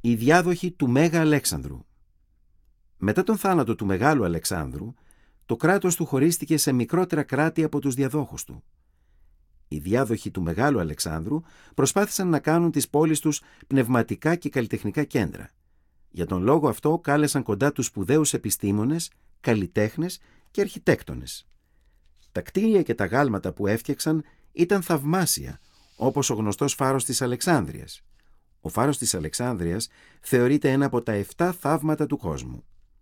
Οι διάδοχοι του Μέγα Αλέξανδρου. Μετά τον θάνατο του Μεγάλου Αλεξάνδρου, το κράτος του χωρίστηκε σε μικρότερα κράτη από τους διαδόχους του. Οι διάδοχοι του Μεγάλου Αλεξάνδρου προσπάθησαν να κάνουν τις πόλεις τους πνευματικά και καλλιτεχνικά κέντρα. Για τον λόγο αυτό κάλεσαν κοντά τους σπουδαίους επιστήμονες, καλλιτέχνες και αρχιτέκτονες. Τα κτίρια και τα γάλματα που έφτιαξαν ήταν θαυμάσια, όπως ο γνωστός φάρος της Αλεξάνδρειας. Ο φάρος της Αλεξάνδρειας θεωρείται ένα από τα 7 θαύματα του κόσμου.